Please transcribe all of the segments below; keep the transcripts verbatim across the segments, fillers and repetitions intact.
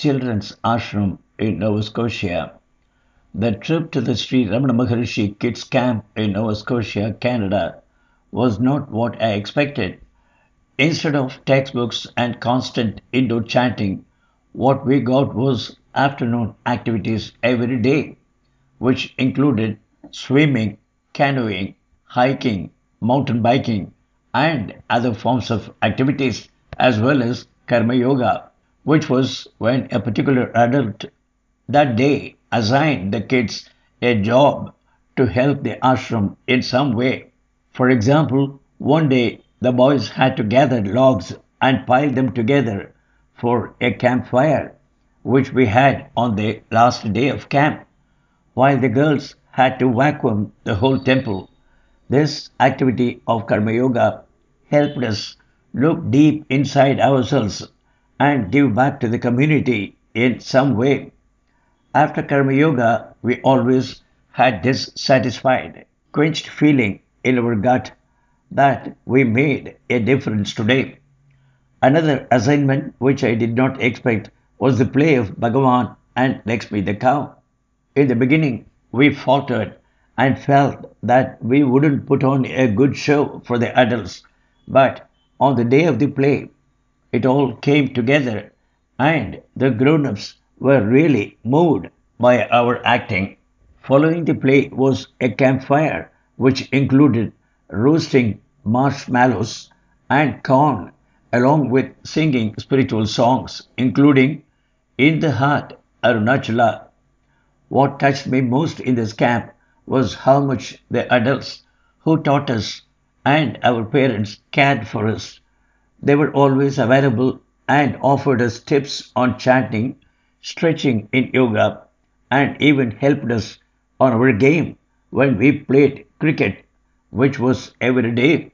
children's ashram in Nova Scotia. The trip to the Sri Ramana Maharishi Kids Camp in Nova Scotia, Canada, was not what I expected. Instead of textbooks and constant indoor chanting, what we got was afternoon activities every day, which included swimming, canoeing, hiking, mountain biking, and other forms of activities, as well as karma yoga, which was when a particular adult that day assigned the kids a job to help the ashram in some way. For example, one day the boys had to gather logs and pile them together for a campfire, which we had on the last day of camp, while the girls had to vacuum the whole temple. This activity of Karma Yoga helped us look deep inside ourselves and give back to the community in some way. After Karma Yoga, we always had this satisfied, quenched feeling in our gut that we made a difference today. Another assignment which I did not expect was the play of Bhagavan and Lakshmi the cow. In the beginning, we faltered and felt that we wouldn't put on a good show for the adults, but on the day of the play, it all came together and the grown ups were really moved by our acting. Following the play was a campfire which included roasting marshmallows and corn along with singing spiritual songs, including In the Heart Arunachala. What touched me most in this camp was how much the adults who taught us and our parents cared for us. They were always available and offered us tips on chanting, stretching in yoga, and even helped us on our game when we played cricket, which was every day.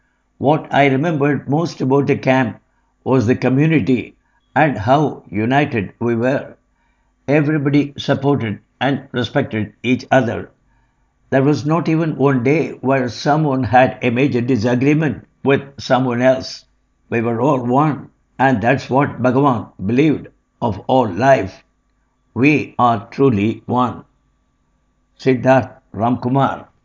What I remembered most about the camp was the community and how united we were. Everybody supported and respected each other. There was not even one day where someone had a major disagreement with someone else. We were all one, and that's what Bhagavan believed of all life. We are truly one. Siddharth Ramkumar.